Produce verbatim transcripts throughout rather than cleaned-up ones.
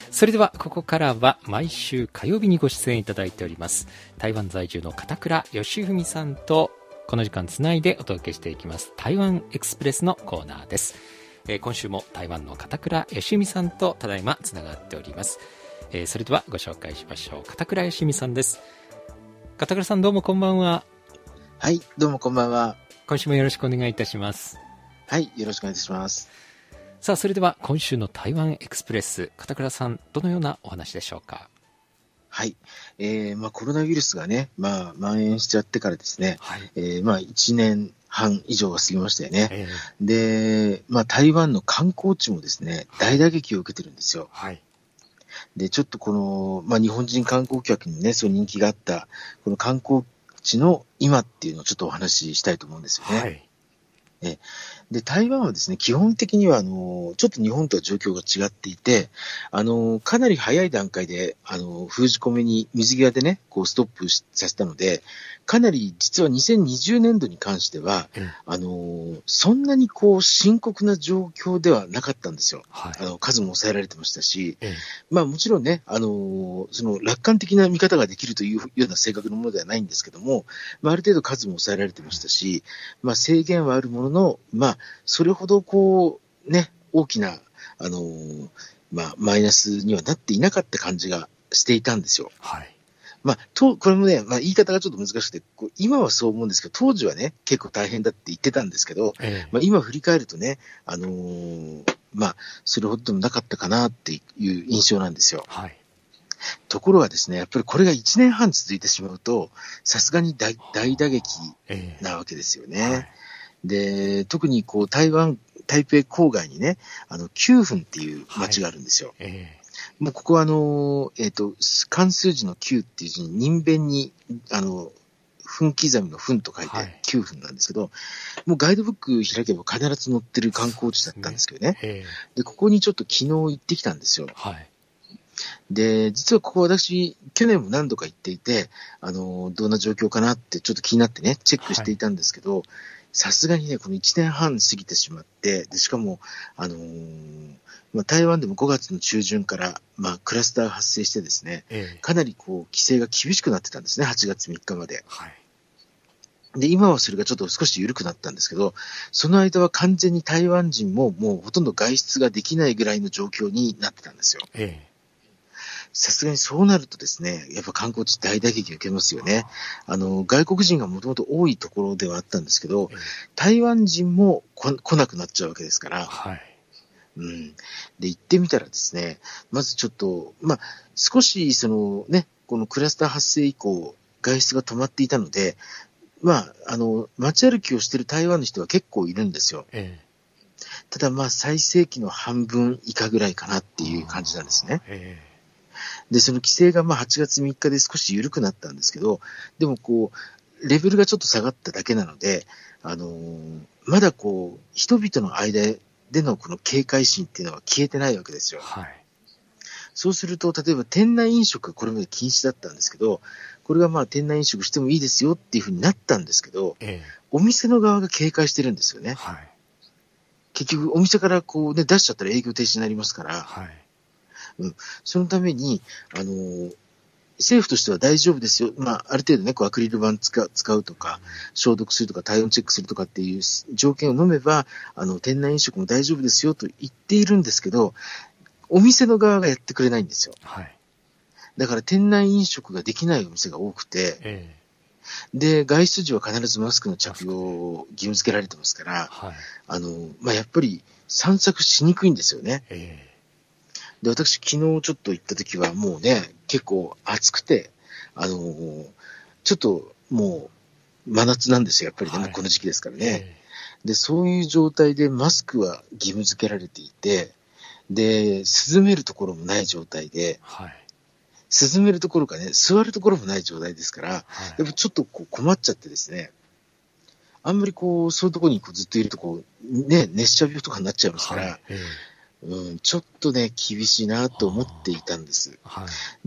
それではここからは毎週火曜日にご出演いただいております台湾在住の片倉義文さんとこの時間つないでお届けしていきます台湾エクスプレスのコーナーです。えー、今週も台湾の片倉義文さんとただいまつながっております。えー、それではご紹介しましょう。片倉義文さんです。片倉さん、どうもこんばんは。 はい、どうもこんばんは。 今週もよろしくお願いいたします。 はい、よろしくお願いいたします。 さあ、それでは今週の台湾エクスプレス、片倉さん、どのようなお話でしょうか。 はい、えーまあ、コロナウイルスがね、まあ、蔓延しちゃってからですね、はい、えーまあ、いちねんはん以上が過ぎましたよね。えー、で、まあ、台湾の観光地もですね、大打撃を受けてるんですよ。はい、で、ちょっとこの、まあ、日本人観光客にね、そう人気があった、この観光地の今っていうのをちょっとお話ししたいと思うんですよね。はい、えで、台湾はですね、基本的には、あの、ちょっと日本とは状況が違っていて、あの、かなり早い段階で、あの、封じ込めに水際でね、こう、ストップさせたので、かなり、実はにせんにじゅうねんどに関しては、うん、あの、そんなにこう、深刻な状況ではなかったんですよ。はい、あの、数も抑えられてましたし、うん、まあ、もちろんね、あの、その、楽観的な見方ができるというような性格のものではないんですけども、まあ、ある程度数も抑えられてましたし、まあ、制限はあるものの、まあ、それほどこう、ね、大きな、あのー、まあ、マイナスにはなっていなかった感じがしていたんですよ。はい。まあ、と、これもね、まあ、言い方がちょっと難しくて、こう今はそう思うんですけど、当時はね、結構大変だって言ってたんですけど、ええ、まあ、今振り返るとね、あのー、まあ、それほどでもなかったかなっていう印象なんですよ。はい。ところがですね、やっぱりこれがいちねんはん続いてしまうと、さすがに 大, 大打撃なわけですよね。ええ、はい。で、特にこう台湾、台北郊外にね、あの、きゅうふんっていう街があるんですよ。はい、えー、もうここはあの、えっ、ー、と、漢数字のきゅうっていう字に人弁に、あの、分刻みの分と書いてきゅうふんなんですけど、はい、もうガイドブック開けば必ず載ってる観光地だったんですけどね。で, ねえー、で、ここにちょっと昨日行ってきたんですよ。はい。で、実はここ私、去年も何度か行っていて、あの、どんな状況かなってちょっと気になってね、チェックしていたんですけど、さすがにね、このいちねんはん過ぎてしまって、で、しかも、あのー、まあ、台湾でもごがつの中旬から、まあ、クラスターが発生してですね、ええ、かなりこう、規制が厳しくなってたんですね、はちがつみっかまで。はい。で、今はそれがちょっと少し緩くなったんですけど、その間は完全に台湾人ももうほとんど外出ができないぐらいの状況になってたんですよ。ええ。さすがにそうなるとですね、やっぱ観光地大打撃を受けますよね。あの、外国人がもともと多いところではあったんですけど、台湾人も来なくなっちゃうわけですから、はい。うん。で、行ってみたらですね、まずちょっと、まあ、少しそのね、このクラスター発生以降、外出が止まっていたので、まあ、あの、街歩きをしている台湾の人は結構いるんですよ。ええ、ただまあ、最盛期の半分以下ぐらいかなっていう感じなんですね。ええ、で、その規制がまあはちがつみっかで少し緩くなったんですけど、でもこう、レベルがちょっと下がっただけなので、あのー、まだこう、人々の間でのこの警戒心っていうのは消えてないわけですよ。はい。そうすると、例えば店内飲食、これまで禁止だったんですけど、これがまあ店内飲食してもいいですよっていうふうになったんですけど、ええ、お店の側が警戒してるんですよね。はい。結局、お店からこうね、出しちゃったら営業停止になりますから、はい。うん、そのために、あのー、政府としては大丈夫ですよ。まあ、ある程度ね、こうアクリル板使う、使うとか、消毒するとか、体温チェックするとかっていう条件を飲めば、あの、店内飲食も大丈夫ですよと言っているんですけど、お店の側がやってくれないんですよ。はい。だから店内飲食ができないお店が多くて、ええ、で、外出時は必ずマスクの着用を義務付けられてますから、はい、あの、まあ、やっぱり散策しにくいんですよね。ええ、で、私昨日ちょっと行った時はもうね、結構暑くて、あのー、ちょっともう真夏なんですよ、やっぱりね、はい、この時期ですからね、えー。で、そういう状態でマスクは義務付けられていて、で、涼めるところもない状態で、はい、涼めるところかね、座るところもない状態ですから、はい、やっぱちょっとこう困っちゃってですね、あんまりこう、そういうところにこうずっといるとこう、ね、熱射病とかになっちゃいますから、はい、えーうん、ちょっとね、厳しいなと思っていたんです。はい、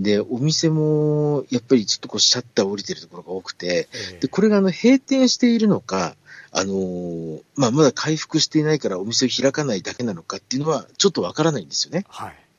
で、お店も、やっぱりちょっとこう、シャッター降りてるところが多くて、えー、で、これがあの、閉店しているのか、あのー、まあ、まだ回復していないからお店を開かないだけなのかっていうのは、ちょっとわからないんですよね。はい。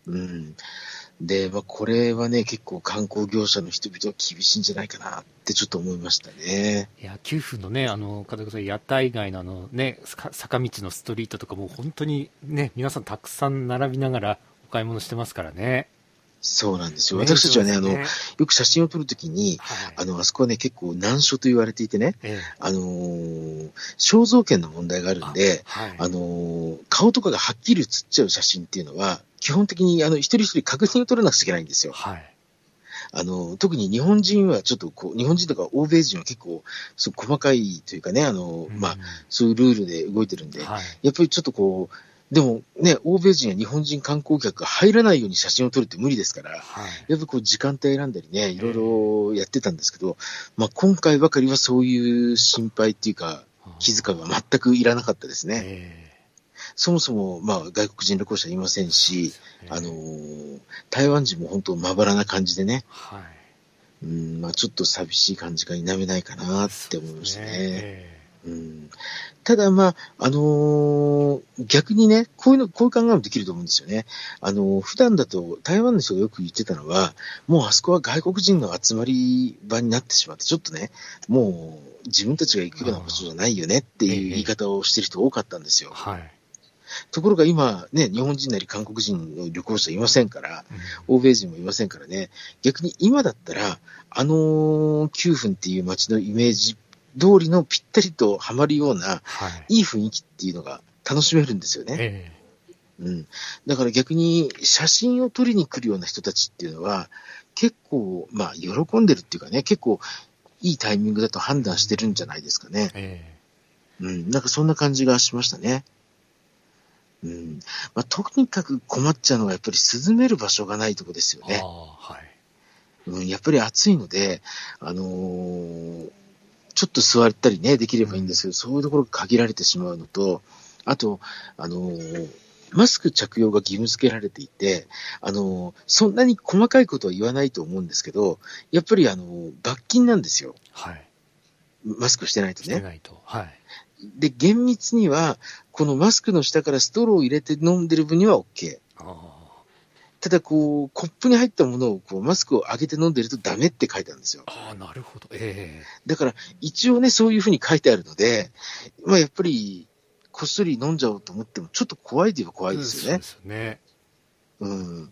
うん。で、まあ、これはね、結構観光業者の人々は厳しいんじゃないかなってちょっと思いましたね。 いや、きゅうふんのね、あの、片岡さん、屋台街のあのね、坂道のストリートとかも本当にね、皆さんたくさん並びながらお買い物してますからね。 そうなんですよ。私たちはね、ねあの、よく写真を撮るときに、はい、あの、あそこはね、結構難所と言われていてね、ええ、あのー、肖像権の問題があるんで、あ、はい、あのー、顔とかがはっきり写っちゃう写真っていうのは、基本的にあの、一人一人確認を取らなくちゃいけないんですよ。はい。あの、特に日本人はちょっとこう、日本人とか欧米人は結構、そう細かいというかね、あの、うん、まあ、そういうルールで動いてるんで、はい、やっぱりちょっとこう、でもね、欧米人や日本人観光客が入らないように写真を撮るって無理ですから、はい、やっぱりこう時間帯選んだりね、いろいろやってたんですけど、まあ今回ばかりはそういう心配っていうか、気遣いは全くいらなかったですね。えー、そもそも、まあ外国人旅行者いませんし、えー、あのー、台湾人も本当まばらな感じでね、はい、うん、まあちょっと寂しい感じが否めないかなって思いましたね。えーうん、ただ、まあ、あのー、逆にね、こういうの、こういう考えもできると思うんですよね。あのー、普段だと台湾の人がよく言ってたのは、もうあそこは外国人の集まり場になってしまって、ちょっとね、もう自分たちが行くような場所じゃないよねっていう言い方をしてる人多かったんですよ。はい。ところが今ね、日本人なり韓国人の旅行者いませんから、うん、欧米人もいませんからね、逆に今だったら、あのー、きゅうふんっていう街のイメージ通りのぴったりとはまるような、はい、いい雰囲気っていうのが楽しめるんですよね。えーうん、だから逆に写真を撮りに来るような人たちっていうのは、結構、まあ、喜んでるっていうかね、結構いいタイミングだと判断してるんじゃないですかね。えーうん、なんかそんな感じがしましたね。うんまあ、とにかく困っちゃうのがやっぱり涼める場所がないとこですよね。あ、はいうん、やっぱり暑いので、あのーちょっと座ったりね、できればいいんですけど、うん、そういうところが限られてしまうのと、あと、あのー、マスク着用が義務付けられていて、あのー、そんなに細かいことは言わないと思うんですけど、やっぱりあのー、罰金なんですよ。はい。マスクしてないとね。してないと。はい。で、厳密には、このマスクの下からストローを入れて飲んでる分には OK。あただこう、コップに入ったものをこうマスクを上げて飲んでるとダメって書いてあるんですよ。ああ、なるほど。ええー。だから、一応ね、そういうふうに書いてあるので、まあやっぱり、こっそり飲んじゃおうと思っても、ちょっと怖いといえば怖いですよね。そうですね。うん。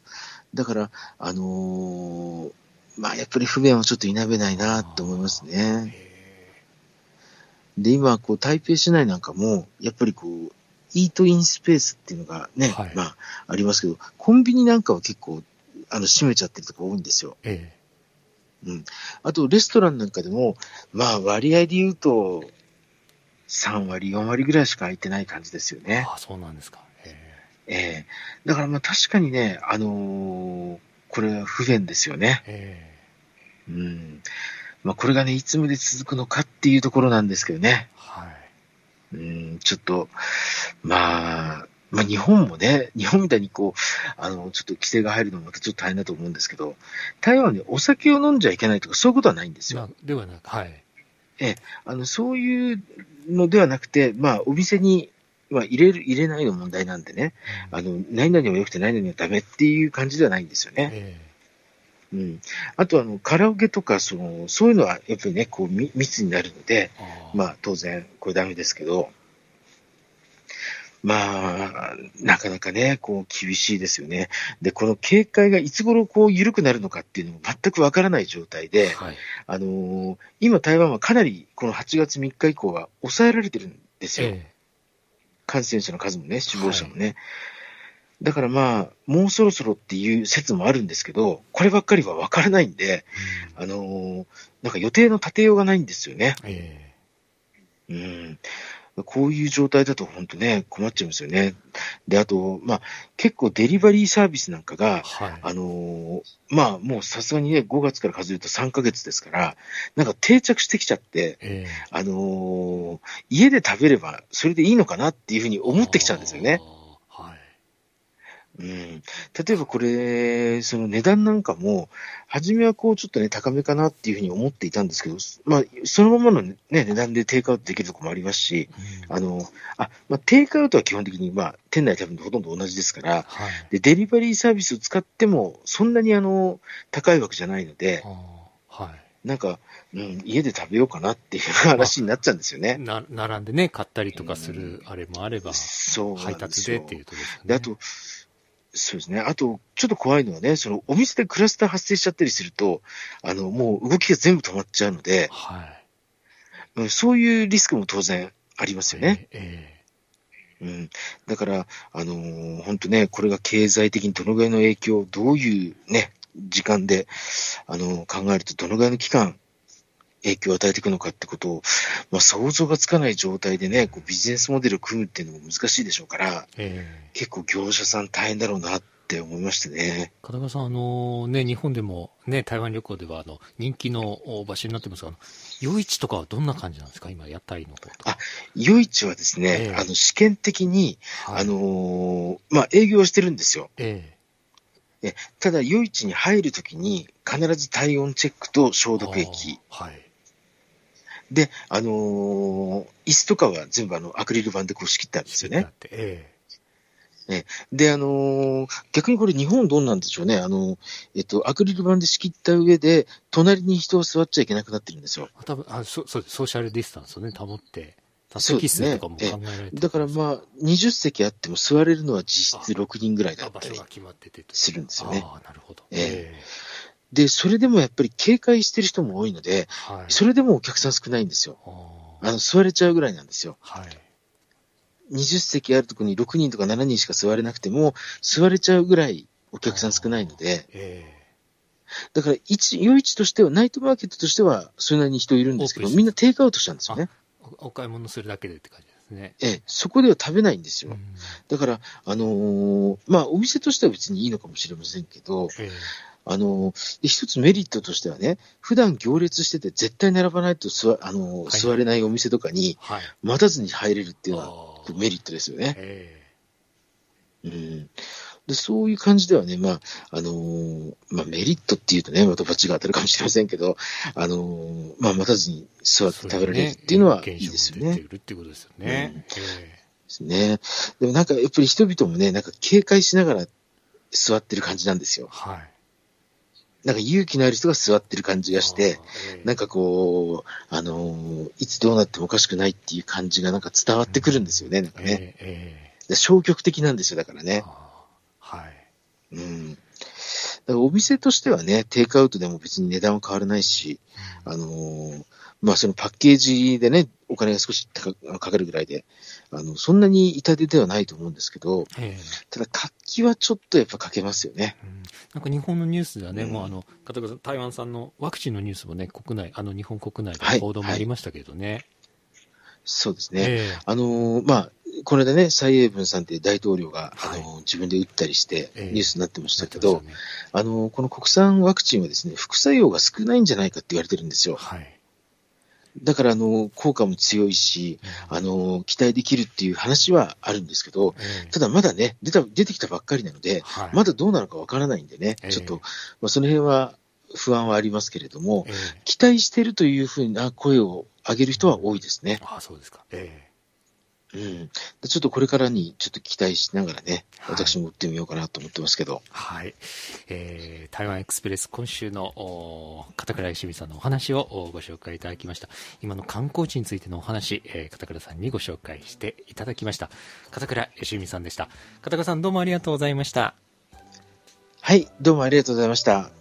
だから、あのー、まあやっぱり不便はちょっと否めないなって思いますね。で、今、こう、台北市内なんかも、やっぱりこう、イートインスペースっていうのがね、はい、まあ、ありますけど、コンビニなんかは結構、あの、閉めちゃってるとこ多いんですよ。ええ。うん。あと、レストランなんかでも、まあ、割合で言うと、さんわり、よんわりぐらいしか空いてない感じですよね。ああ、そうなんですか。ええ。ええ。だから、まあ、確かにね、あのー、これは不便ですよね。ええ。うん。まあ、これがね、いつまで続くのかっていうところなんですけどね。はい。うん、ちょっと、まあ、まあ日本もね、日本みたいにこう、あの、ちょっと規制が入るのもまたちょっと大変だと思うんですけど、台湾でお酒を飲んじゃいけないとかそういうことはないんですよ。ではなく、はい。ええ、あの、そういうのではなくて、まあ、お店に、まあ、入れる、入れないの問題なんでね、うん、あの、何々は良くて何々はダメっていう感じではないんですよね。ええうん、あとあのカラオケとかそのそういうのはやっぱりねこう密になるので、あまあ当然これダメですけど、まあなかなかねこう厳しいですよね。でこの警戒がいつ頃こう緩くなるのかっていうのも全くわからない状態で、はい、あのー、今台湾はかなりこのはちがつみっか以降は抑えられてるんですよ。ええ、感染者の数もね死亡者もね。はいだからまあ、もうそろそろっていう説もあるんですけど、こればっかりは分からないんで、うん、あのー、なんか予定の立てようがないんですよね。えー、うん、こういう状態だと本当ね、困っちゃうんですよね。で、あと、まあ、結構デリバリーサービスなんかが、はい、あのー、まあ、もうさすがにね、ごがつから数えるとさんかげつですから、なんか定着してきちゃって、えー、あのー、家で食べればそれでいいのかなっていうふうに思ってきちゃうんですよね。 うん、例えばこれ、その値段なんかも、初めはこうちょっとね、高めかなっていうふうに思っていたんですけど、まあ、そのままの、ね、値段でテイクアウトできるところもありますし、うん、あの、あ、まあ、テイクアウトは基本的に、まあ、店内多分ほとんど同じですから、はい、で、デリバリーサービスを使っても、そんなにあの、高いわけじゃないので、はい、なんか、うん、家で食べようかなっていう話になっちゃうんですよね。 まあ、な並んでね、買ったりとかするあれもあれば、うん、そう配達でっていうところですよね。 で、あと、そうですね。あと、ちょっと怖いのはね、そのお店でクラスター発生しちゃったりすると、あの、もう動きが全部止まっちゃうので、はい、そういうリスクも当然ありますよね。えーえーうん、だから、あのー、本当ね、これが経済的にどのぐらいの影響、どういうね、時間で、あのー、考えるとどのぐらいの期間、影響を与えていくのかってことを、まあ、想像がつかない状態でね、こうビジネスモデルを組むっていうのも難しいでしょうから、えー、結構業者さん大変だろうなって思いましてね。 片川さん、あのね、日本でも、ね、台湾旅行ではあの人気の場所になってますが、夜市とかはどんな感じなんですか、今、屋台の方とか。 あ、夜市はですね、えー、あの試験的に、はい、あのー、まあ、営業してるんですよ。えーえただ、夜市に入るときに必ず体温チェックと消毒液。はい。で、あのー、椅子とかは全部あのアクリル板でこう仕切ってあるんですよね。えええで、あのー、逆にこれ日本どうなんでしょうね。あの、えっと、アクリル板で仕切った上で、隣に人を座っちゃいけなくなってるんですよ。 多分、あ、そ、そう、ソーシャルディスタンスをね、保って。席数とかも考えられてる、 ね、だからまあ、にじゅっ席あっても座れるのは実質ろくにんぐらいだったりするんですよね。 ああ、なるほど。 ええで、それでもやっぱり警戒してる人も多いので、はい、それでもお客さん少ないんですよ。あの、座れちゃうぐらいなんですよ。はい、にじゅっ席あるところにろくにんとかしちにんしか座れなくても、座れちゃうぐらいお客さん少ないので、えー、だから一、夜市としては、ナイトマーケットとしては、それなりに人いるんですけど、みんなテイクアウトしたんですよね。 お買い物するだけでって感じですね。 ええ、そこでは食べないんですよ。うん、だから、あのー、まあ、お店としては別にいいのかもしれませんけど、えーあの、一つメリットとしてはね、普段行列してて絶対並ばないと座、あの、はい、座れないお店とかに、待たずに入れるっていうのはメリットですよね。うん、でそういう感じではね、まあ、あのー、まあ、メリットっていうとね、またバチが当たるかもしれませんけど、あのー、まあ、待たずに座って食べられるっていうのはいいですよね。 出てるっていうことですよね。うん、 ですね。でもなんかやっぱり人々もね、なんか警戒しながら座ってる感じなんですよ。はい。なんか勇気のある人が座ってる感じがして、えー、なんかこう、あのー、いつどうなってもおかしくないっていう感じがなんか伝わってくるんですよね、うん、なんかね。えーえー、消極的なんですよ、だからね。はい。うん。だからお店としてはね、テイクアウトでも別に値段は変わらないし、うん、あのー、まあそのパッケージでね、お金が少し高くかかるぐらいで、あの、そんなに痛手ではないと思うんですけど、えー、ただ活気はちょっとやっぱかけますよね。うんなんか日本のニュースではね、うん、もうあの、片岡さん、台湾産のワクチンのニュースもね、国内、あの日本国内で報道もありましたけどね。はいはい、 そうですね。えー、あのー、まあ、この間ね、蔡英文さんって大統領が、はい、あのー、自分で打ったりしてニュースになってましたけど、えーね、あのー、この国産ワクチンはですね、副作用が少ないんじゃないかって言われてるんですよ。はいだから、あの、効果も強いし、うん、あの、期待できるっていう話はあるんですけど、えー、ただまだね、出た、出てきたばっかりなので、はい、まだどうなのかわからないんでね、えー、ちょっと、まあ、その辺は不安はありますけれども、えー、期待してるというふうな声を上げる人は多いですね。 うん、あ、そうですか。えーうん、ちょっとこれからにちょっと期待しながらね、はい、私も打ってみようかなと思ってますけど。 はい。えー、台湾エクスプレス今週の片倉芳美さんのお話をご紹介いただきました。今の観光地についてのお話、えー、片倉さんにご紹介していただきました。片倉芳美さんでした。片倉さんどうもありがとうございました。 はい、どうもありがとうございました。